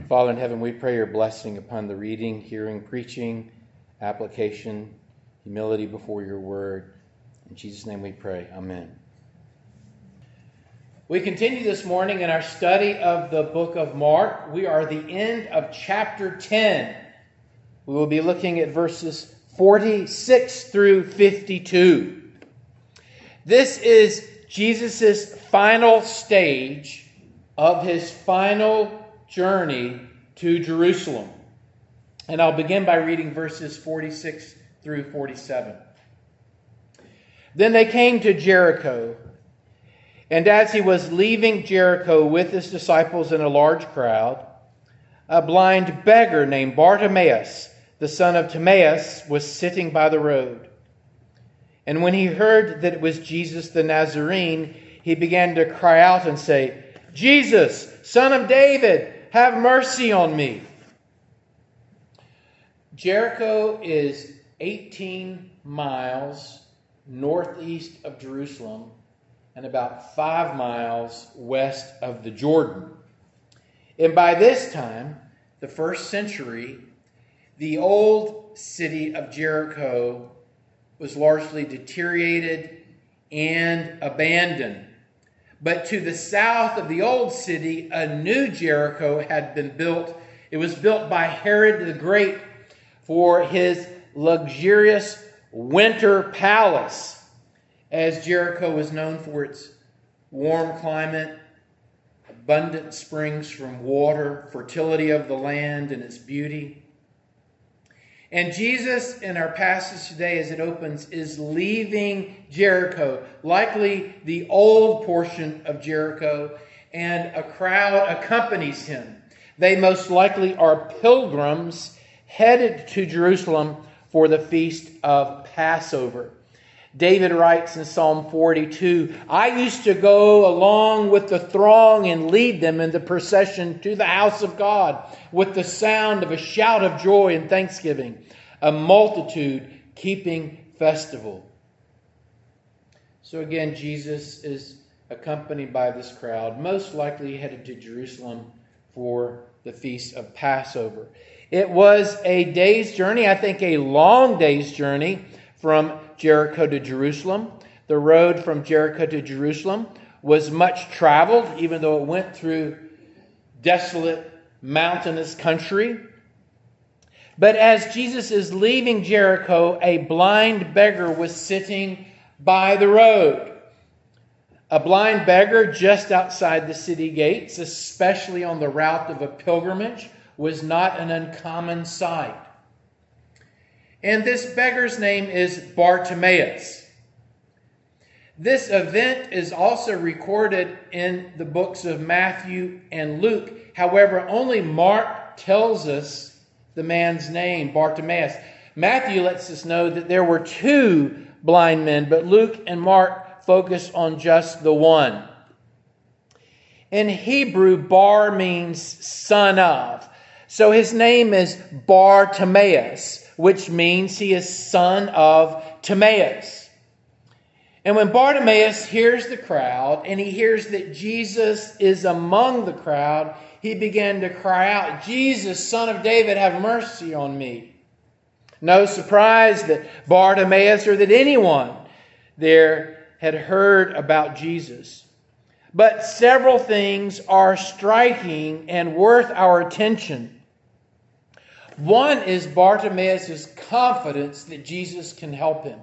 Father in heaven, we pray your blessing upon the reading, hearing, preaching, application, humility before your word. In Jesus' name we pray. Amen. We continue this morning in our study of the book of Mark. We are at the end of chapter 10. We will be looking at verses 46 through 52. This is Jesus' final stage of his final journey to Jerusalem. And I'll begin by reading verses 46 through 47. Then they came to Jericho, and as he was leaving Jericho with his disciples and a large crowd, a blind beggar named Bartimaeus, the son of Timaeus, was sitting by the road. And when he heard that it was Jesus the Nazarene, he began to cry out and say, "Jesus, Son of David, have mercy on me." Jericho is 18 miles northeast of Jerusalem and about 5 miles west of the Jordan. And by this time, the first century, the old city of Jericho was largely deteriorated and abandoned. But to the south of the old city, a new Jericho had been built. It was built by Herod the Great for his luxurious winter palace, as Jericho was known for its warm climate, abundant springs from water, fertility of the land, and its beauty. And Jesus, in our passage today as it opens, is leaving Jericho, likely the old portion of Jericho, and a crowd accompanies him. They most likely are pilgrims headed to Jerusalem for the feast of Passover. David writes in Psalm 42, "I used to go along with the throng and lead them in the procession to the house of God with the sound of a shout of joy and thanksgiving, a multitude keeping festival." So again, Jesus is accompanied by this crowd, most likely headed to Jerusalem for the feast of Passover. It was a day's journey, I think a long day's journey from Jericho to Jerusalem. The road from Jericho to Jerusalem was much traveled, even though it went through desolate, mountainous country. But as Jesus is leaving Jericho, a blind beggar was sitting by the road. A blind beggar just outside the city gates, especially on the route of a pilgrimage, was not an uncommon sight. And this beggar's name is Bartimaeus. This event is also recorded in the books of Matthew and Luke. However, only Mark tells us the man's name, Bartimaeus. Matthew lets us know that there were 2 blind men, but Luke and Mark focus on just the one. In Hebrew, bar means son of. So his name is Bartimaeus, which means he is son of Timaeus. And when Bartimaeus hears the crowd and he hears that Jesus is among the crowd, he began to cry out, "Jesus, Son of David, have mercy on me." No surprise that Bartimaeus or that anyone there had heard about Jesus. But several things are striking and worth our attention. One is Bartimaeus' confidence that Jesus can help him.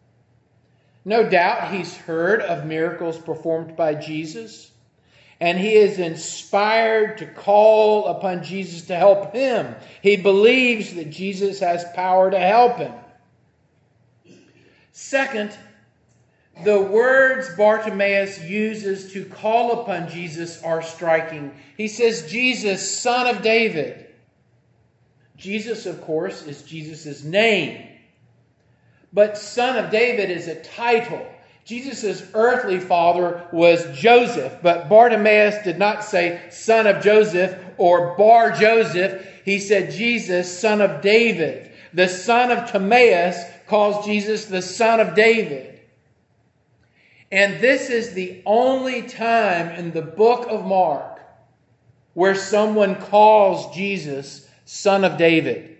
No doubt he's heard of miracles performed by Jesus, and he is inspired to call upon Jesus to help him. He believes that Jesus has power to help him. Second, the words Bartimaeus uses to call upon Jesus are striking. He says, "Jesus, Son of David." Jesus, of course, is Jesus' name. But Son of David is a title. Jesus' earthly father was Joseph, but Bartimaeus did not say Son of Joseph or Bar Joseph. He said Jesus, Son of David. The son of Timaeus calls Jesus the Son of David. And this is the only time in the book of Mark where someone calls Jesus Son of David.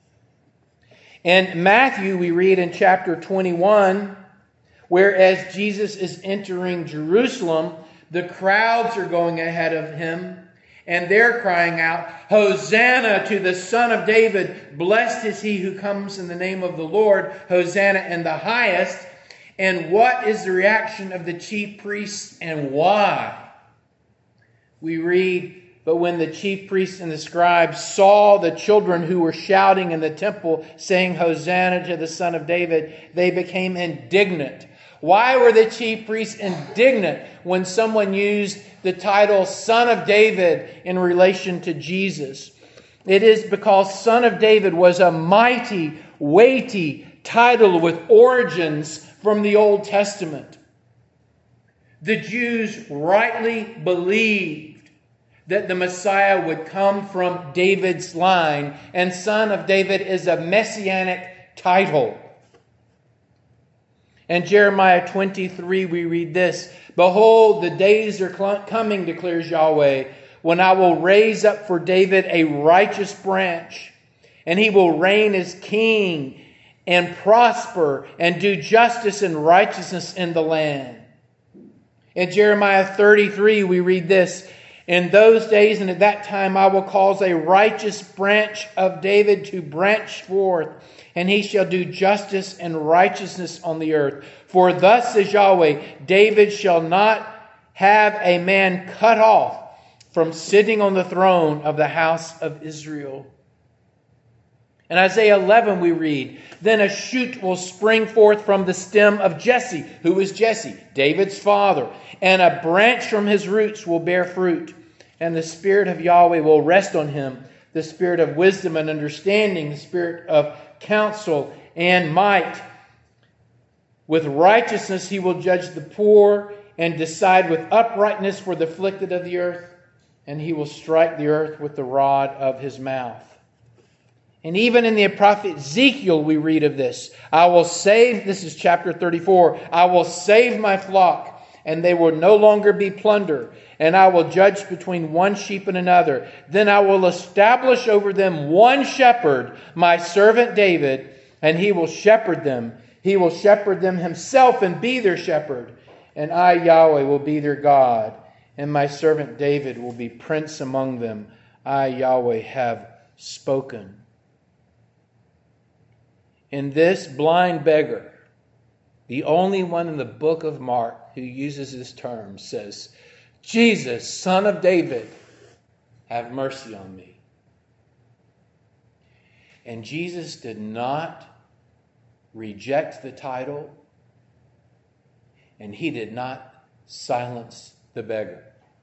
In Matthew, we read in chapter 21, whereas Jesus is entering Jerusalem, the crowds are going ahead of him, and they're crying out, "Hosanna to the Son of David! Blessed is he who comes in the name of the Lord! Hosanna in the highest!" And what is the reaction of the chief priests, and why? We read, "But when the chief priests and the scribes saw the children who were shouting in the temple, saying, 'Hosanna to the Son of David,' they became indignant." Why were the chief priests indignant when someone used the title Son of David in relation to Jesus? It is because Son of David was a mighty, weighty title with origins from the Old Testament. The Jews rightly believed that the Messiah would come from David's line, and Son of David is a messianic title. In Jeremiah 23, we read this, "Behold, the days are coming, declares Yahweh, when I will raise up for David a righteous branch, and he will reign as king and prosper and do justice and righteousness in the land." In Jeremiah 33, we read this, "In those days and at that time I will cause a righteous branch of David to branch forth, and he shall do justice and righteousness on the earth. For thus says Yahweh, David shall not have a man cut off from sitting on the throne of the house of Israel." In Isaiah 11 we read, "Then a shoot will spring forth from the stem of Jesse." Who is Jesse? David's father. "And a branch from his roots will bear fruit. And the Spirit of Yahweh will rest on him, the Spirit of wisdom and understanding, the Spirit of counsel and might. With righteousness he will judge the poor and decide with uprightness for the afflicted of the earth. And he will strike the earth with the rod of his mouth." And even in the prophet Ezekiel we read of this. "I will save," this is chapter 34, "I will save my flock, and they will no longer be plunder. And I will judge between one sheep and another. Then I will establish over them one shepherd, my servant David, and he will shepherd them. He will shepherd them himself and be their shepherd. And I, Yahweh, will be their God, and my servant David will be prince among them. I, Yahweh, have spoken." And this blind beggar, the only one in the book of Mark who uses this term, says, "Jesus, Son of David, have mercy on me." And Jesus did not reject the title, and he did not silence the beggar.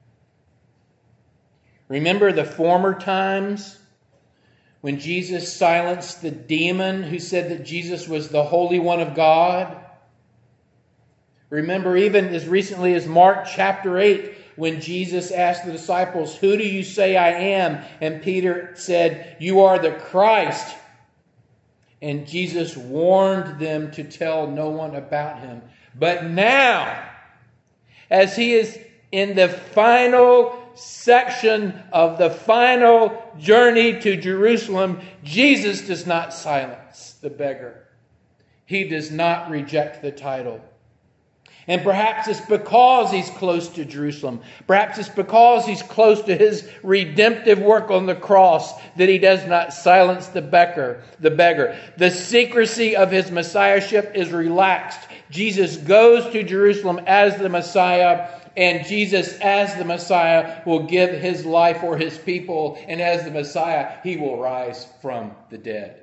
Remember the former times when Jesus silenced the demon who said that Jesus was the Holy One of God? Remember even as recently as Mark chapter 8, when Jesus asked the disciples, "Who do you say I am?" And Peter said, "You are the Christ." And Jesus warned them to tell no one about him. But now, as he is in the final section of the final journey to Jerusalem, Jesus does not silence the beggar. He does not reject the title. And perhaps it's because he's close to Jerusalem. Perhaps it's because he's close to his redemptive work on the cross that he does not silence the beggar. The secrecy of his messiahship is relaxed. Jesus goes to Jerusalem as the Messiah, and Jesus as the Messiah will give his life for his people, and as the Messiah he will rise from the dead.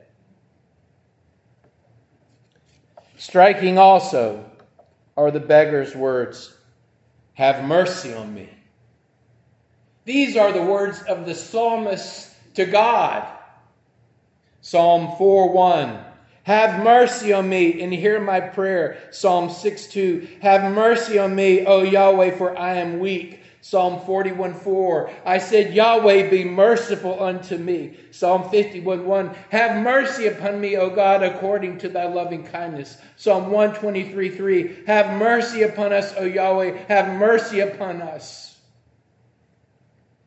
Striking also are the beggar's words, "Have mercy on me." These are the words of the psalmist to God. Psalm 4:1, "Have mercy on me and hear my prayer." Psalm 6:2, "Have mercy on me, O Yahweh, for I am weak." Psalm 41:4, "I said, Yahweh, be merciful unto me." Psalm 51:1, "Have mercy upon me, O God, according to thy loving kindness." Psalm 123:3, "Have mercy upon us, O Yahweh, have mercy upon us."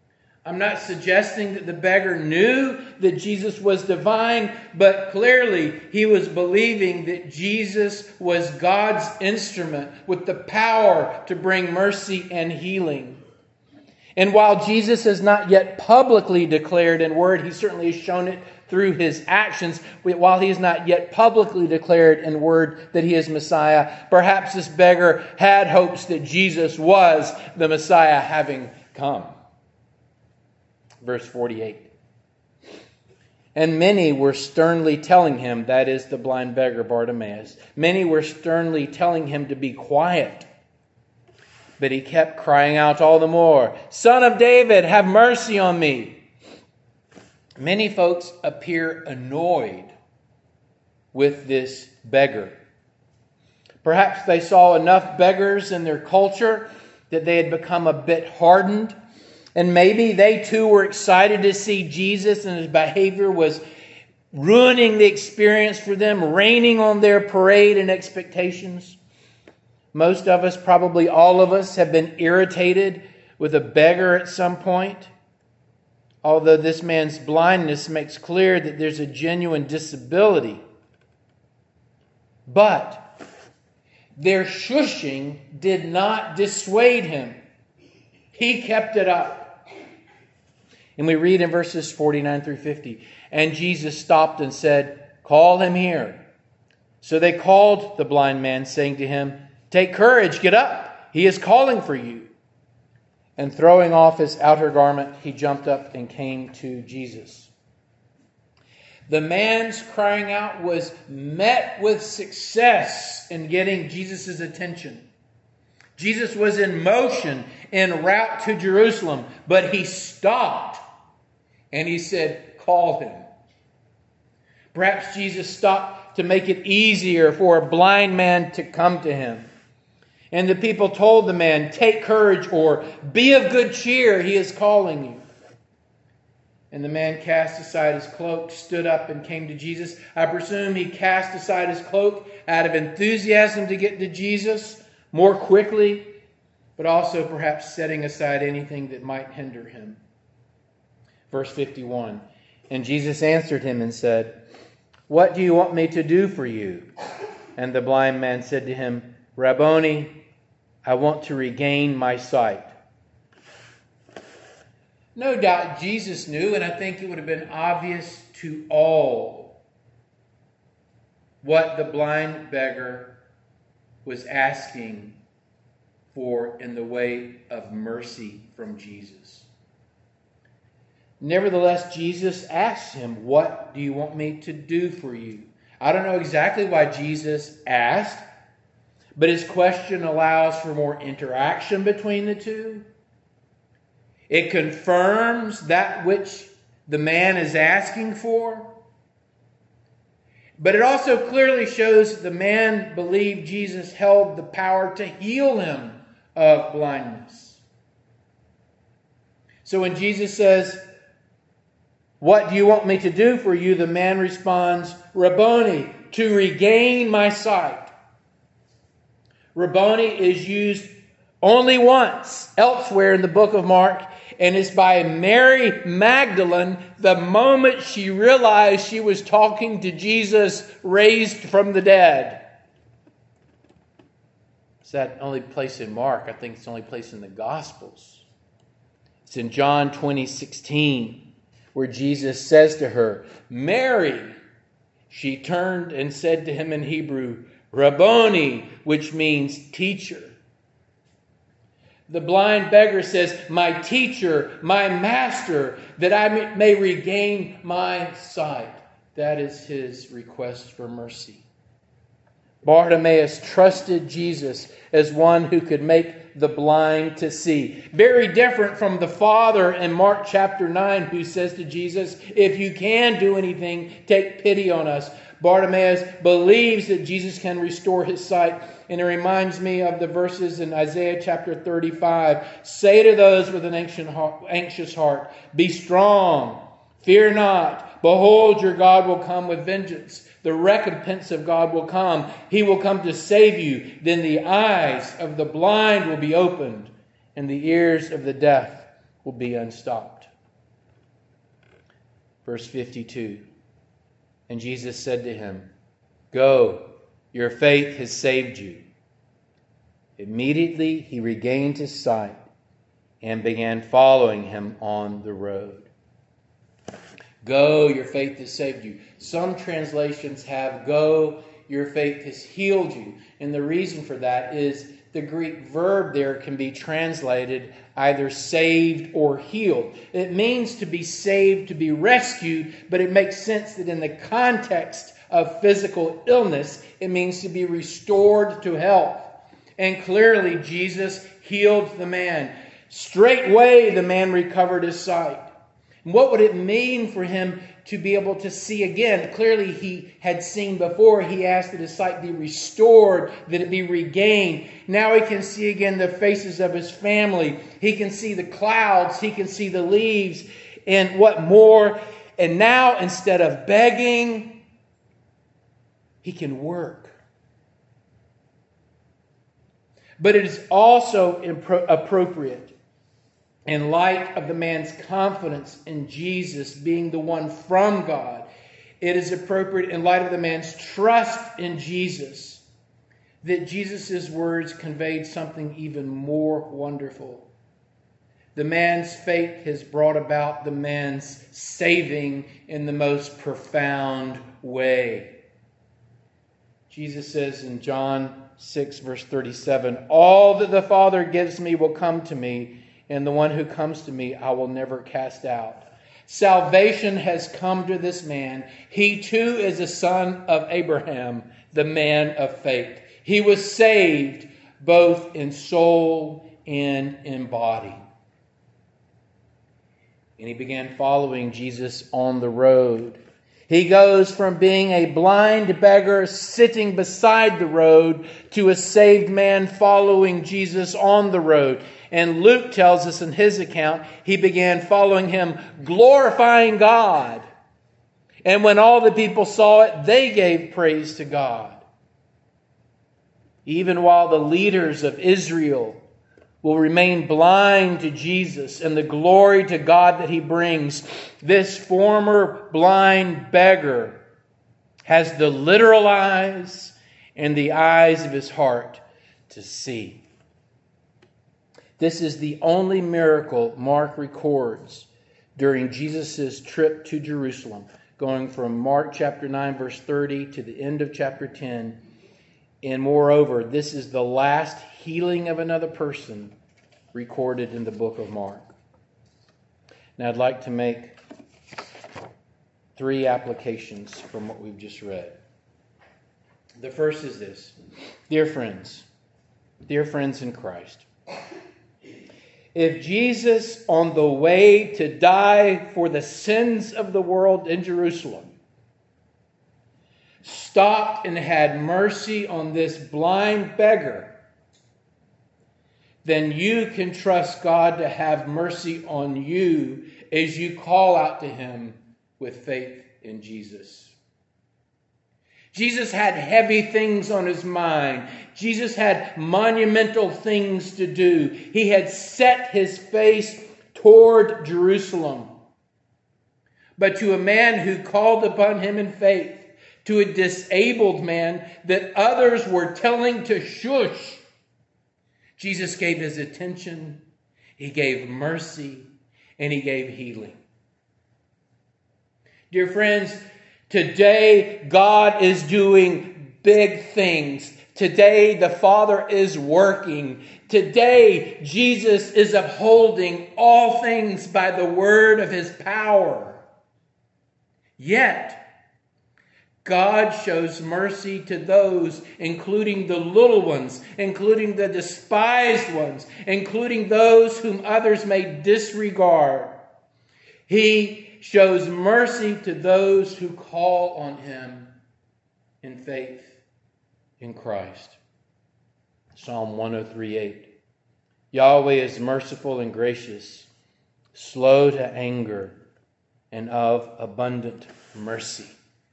I'm not suggesting that the beggar knew that Jesus was divine, but clearly he was believing that Jesus was God's instrument with the power to bring mercy and healing. And while Jesus has not yet publicly declared in word, he certainly has shown it through his actions. While he has not yet publicly declared in word that he is Messiah, perhaps this beggar had hopes that Jesus was the Messiah having come. Verse 48. And many were sternly telling him, that is the blind beggar Bartimaeus, many were sternly telling him to be quiet. But he kept crying out all the more, Son of David, have mercy on me. Many folks appear annoyed with this beggar. Perhaps they saw enough beggars in their culture that they had become a bit hardened. And maybe they too were excited to see Jesus, and his behavior was ruining the experience for them, raining on their parade and expectations. Most of us, probably all of us, have been irritated with a beggar at some point. Although this man's blindness makes clear that there's a genuine disability. But their shushing did not dissuade him. He kept it up. And we read in verses 49 through 50, and Jesus stopped and said, Call him here. So they called the blind man, saying to him, Take courage, get up. He is calling for you. And throwing off his outer garment, he jumped up and came to Jesus. The man's crying out was met with success in getting Jesus' attention. Jesus was in motion en route to Jerusalem, but he stopped and he said, Call him. Perhaps Jesus stopped to make it easier for a blind man to come to him. And the people told the man, Take courage, or be of good cheer, he is calling you. And the man cast aside his cloak, stood up, and came to Jesus. I presume he cast aside his cloak out of enthusiasm to get to Jesus more quickly, but also perhaps setting aside anything that might hinder him. Verse 51, And Jesus answered him and said, What do you want me to do for you? And the blind man said to him, Rabboni, I want to regain my sight. No doubt Jesus knew, and I think it would have been obvious to all, what the blind beggar was asking for in the way of mercy from Jesus. Nevertheless, Jesus asked him, What do you want me to do for you? I don't know exactly why Jesus asked, but his question allows for more interaction between the two. It confirms that which the man is asking for. But it also clearly shows that the man believed Jesus held the power to heal him of blindness. So when Jesus says, What do you want me to do for you? The man responds, Rabboni, to regain my sight. Rabboni is used only once elsewhere in the book of Mark, and it's by Mary Magdalene the moment she realized she was talking to Jesus raised from the dead. It's that only place in Mark. I think it's the only place in the Gospels. It's in John 20:16, where Jesus says to her, Mary. She turned and said to him in Hebrew, Rabboni, which means teacher. The blind beggar says, My teacher, my master, that I may regain my sight. That is his request for mercy. Bartimaeus trusted Jesus as one who could make the blind to see. Very different from the father in Mark chapter 9 who says to Jesus, If you can do anything, take pity on us. Bartimaeus believes that Jesus can restore his sight. And it reminds me of the verses in Isaiah chapter 35. Say to those with an anxious heart, Be strong, fear not. Behold, your God will come with vengeance. The recompense of God will come. He will come to save you. Then the eyes of the blind will be opened, and the ears of the deaf will be unstopped. Verse 52. And Jesus said to him, "Go, your faith has saved you." Immediately he regained his sight and began following him on the road. Go, your faith has saved you. Some translations have, go, your faith has healed you. And the reason for that is the Greek verb there can be translated either saved or healed. It means to be saved, to be rescued, but it makes sense that in the context of physical illness, it means to be restored to health. And clearly Jesus healed the man. Straightway the man recovered his sight. And what would it mean for him to be able to see again? Clearly he had seen before. He asked that his sight be restored, that it be regained. Now he can see again the faces of his family. He can see the clouds. He can see the leaves. And what more? And now instead of begging, he can work. But it is also appropriate, in light of the man's confidence in Jesus being the one from God, it is appropriate in light of the man's trust in Jesus that Jesus' words conveyed something even more wonderful. The man's faith has brought about the man's saving in the most profound way. Jesus says in John 6, verse 37, "All that the Father gives me will come to me, and the one who comes to me I will never cast out." Salvation has come to this man. He too is a son of Abraham, the man of faith. He was saved both in soul and in body. And he began following Jesus on the road. He goes from being a blind beggar sitting beside the road to a saved man following Jesus on the road. And Luke tells us in his account, he began following him, glorifying God. And when all the people saw it, they gave praise to God. Even while the leaders of Israel will remain blind to Jesus and the glory to God that he brings, this former blind beggar has the literal eyes and the eyes of his heart to see. This is the only miracle Mark records during Jesus' trip to Jerusalem, going from Mark chapter 9, verse 30 to the end of chapter 10. And moreover, this is the last healing of another person recorded in the book of Mark. Now I'd like to make 3 applications from what we've just read. The first is this. Dear friends in Christ, if Jesus, on the way to die for the sins of the world in Jerusalem, stopped and had mercy on this blind beggar, then you can trust God to have mercy on you as you call out to him with faith in Jesus. Jesus had heavy things on his mind. Jesus had monumental things to do. He had set his face toward Jerusalem. But to a man who called upon him in faith, to a disabled man that others were telling to shush, Jesus gave his attention, he gave mercy, and he gave healing. Dear friends, today God is doing big things. Today the Father is working. Today Jesus is upholding all things by the word of his power. Yet, God shows mercy to those, including the little ones, including the despised ones, including those whom others may disregard. He shows mercy to those who call on him in faith in Christ. Psalm 103:8. Yahweh is merciful and gracious, slow to anger, and of abundant mercy.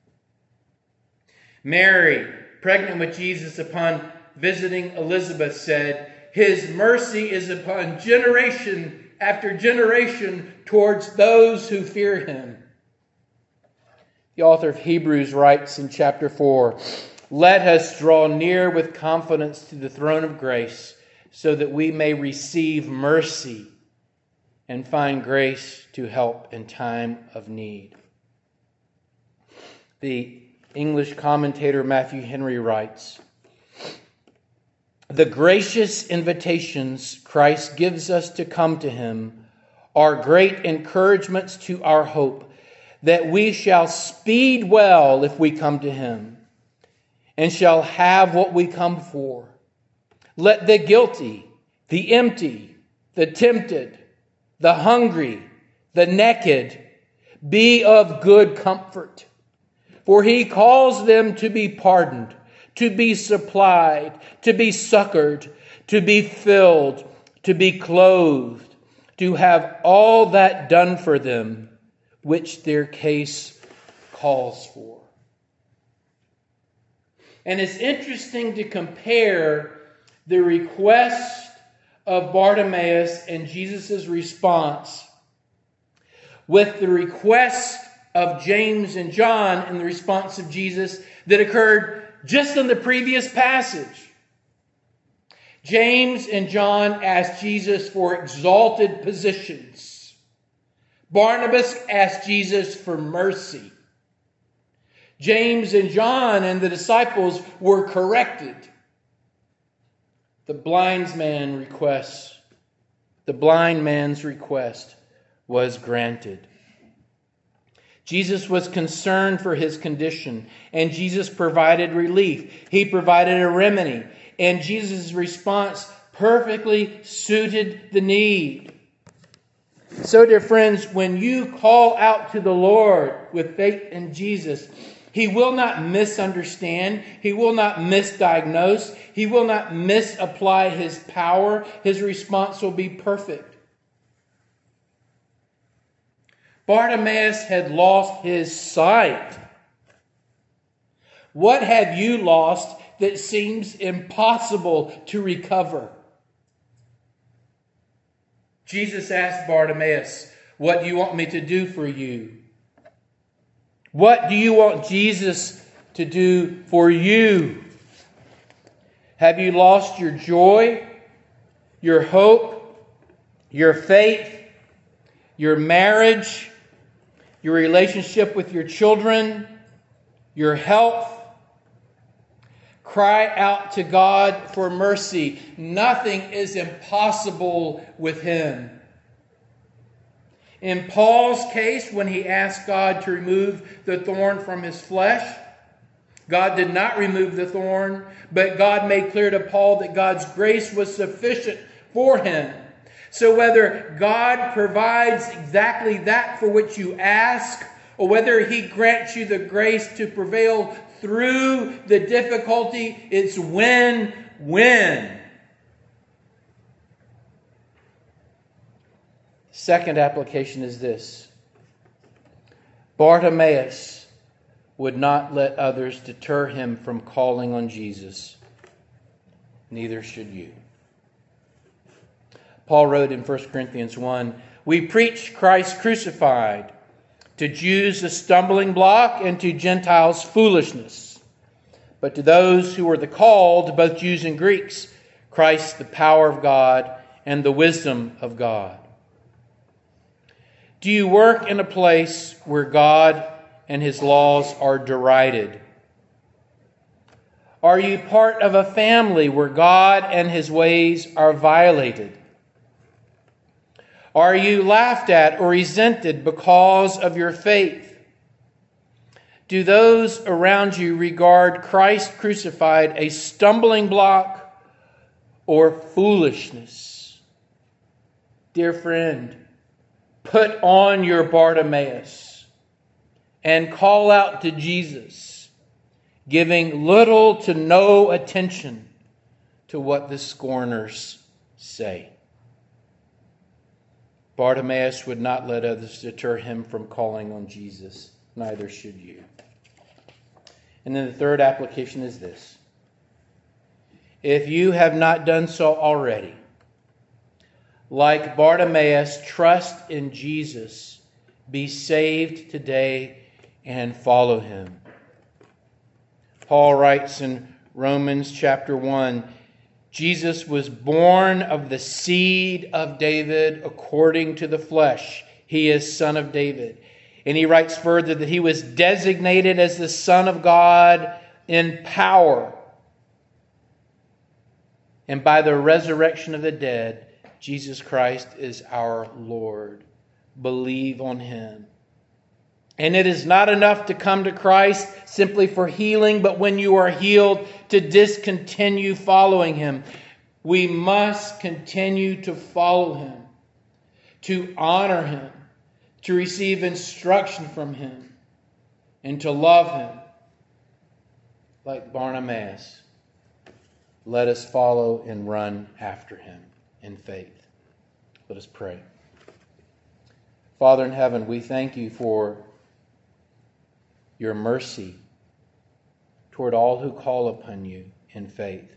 Mary, pregnant with Jesus upon visiting Elizabeth, said, "His mercy is upon generation after generation towards those who fear him." The author of Hebrews writes in chapter 4, "Let us draw near with confidence to the throne of grace, so that we may receive mercy and find grace to help in time of need." The English commentator Matthew Henry writes, "The gracious invitations Christ gives us to come to Him are great encouragements to our hope that we shall speed well if we come to Him, and shall have what we come for. Let the guilty, the empty, the tempted, the hungry, the naked be of good comfort. For He calls them to be pardoned, to be supplied, to be succored, to be filled, to be clothed, to have all that done for them which their case calls for." And it's interesting to compare the request of Bartimaeus and Jesus' response with the request of James and John and the response of Jesus that occurred just in the previous passage. James and John asked Jesus for exalted positions. Barnabas asked Jesus for mercy. James and John and the disciples were corrected. The blind man's request was granted. Jesus was concerned for his condition, and Jesus provided relief. He provided a remedy, and Jesus' response perfectly suited the need. So, dear friends, when you call out to the Lord with faith in Jesus, He will not misunderstand. He will not misdiagnose. He will not misapply His power. His response will be perfect. Bartimaeus had lost his sight. What have you lost that seems impossible to recover? Jesus asked Bartimaeus, "What do you want me to do for you?" What do you want Jesus to do for you? Have you lost your joy, your hope, your faith, your marriage, your relationship with your children, your health? Cry out to God for mercy. Nothing is impossible with Him. In Paul's case, when he asked God to remove the thorn from his flesh, God did not remove the thorn, but God made clear to Paul that God's grace was sufficient for him. So whether God provides exactly that for which you ask, or whether He grants you the grace to prevail through the difficulty, it's win-win. Second application is this: Bartimaeus would not let others deter him from calling on Jesus. Neither should you. Paul wrote in 1 Corinthians 1, "We preach Christ crucified, to Jews a stumbling block, and to Gentiles foolishness. But to those who are the called, both Jews and Greeks, Christ the power of God and the wisdom of God." Do you work in a place where God and His laws are derided? Are you part of a family where God and His ways are violated? Are you laughed at or resented because of your faith? Do those around you regard Christ crucified a stumbling block or foolishness? Dear friend, put on your Bartimaeus and call out to Jesus, giving little to no attention to what the scorners say. Bartimaeus would not let others deter him from calling on Jesus. Neither should you. And then the third application is this: if you have not done so already, like Bartimaeus, trust in Jesus. Be saved today and follow him. Paul writes in Romans chapter 1, Jesus was born of the seed of David according to the flesh. He is son of David. And he writes further that he was designated as the Son of God in power. And by the resurrection of the dead, Jesus Christ is our Lord. Believe on him. And it is not enough to come to Christ simply for healing, but when you are healed, to discontinue following him. We must continue to follow him, to honor him, to receive instruction from him, and to love him. Like Barnabas, let us follow and run after him in faith. Let us pray. Father in heaven, we thank you for your mercy toward all who call upon you in faith.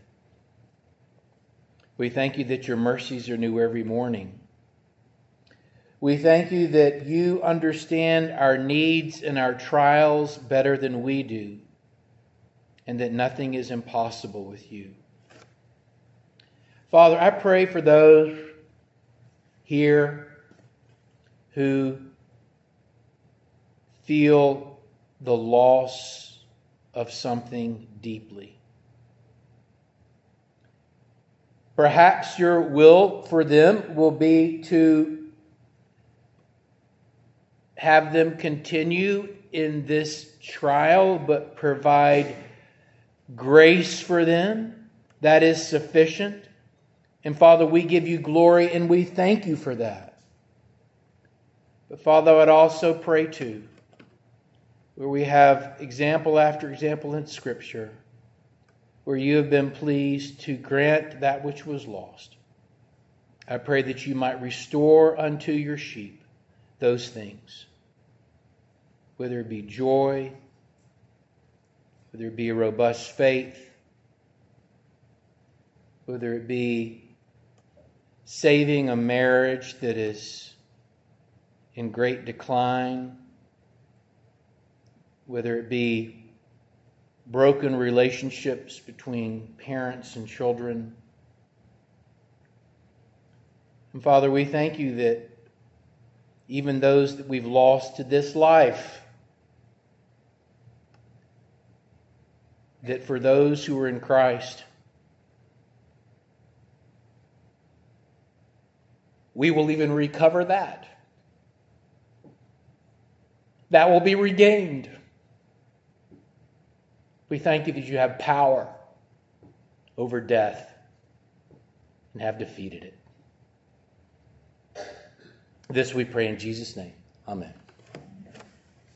We thank you that your mercies are new every morning. We thank you that you understand our needs and our trials better than we do, and that nothing is impossible with you. Father, I pray for those here who feel the loss of something deeply. Perhaps your will for them will be to have them continue in this trial, but provide grace for them that is sufficient. And Father, we give you glory and we thank you for that. But Father, I would also pray too, where we have example after example in Scripture, where you have been pleased to grant that which was lost. I pray that you might restore unto your sheep those things, whether it be joy, whether it be a robust faith, whether it be saving a marriage that is in great decline, whether it be broken relationships between parents and children. And Father, we thank you that even those that we've lost to this life, that for those who are in Christ, we will even recover that. That will be regained. We thank you that you have power over death and have defeated it. This we pray in Jesus' name. Amen.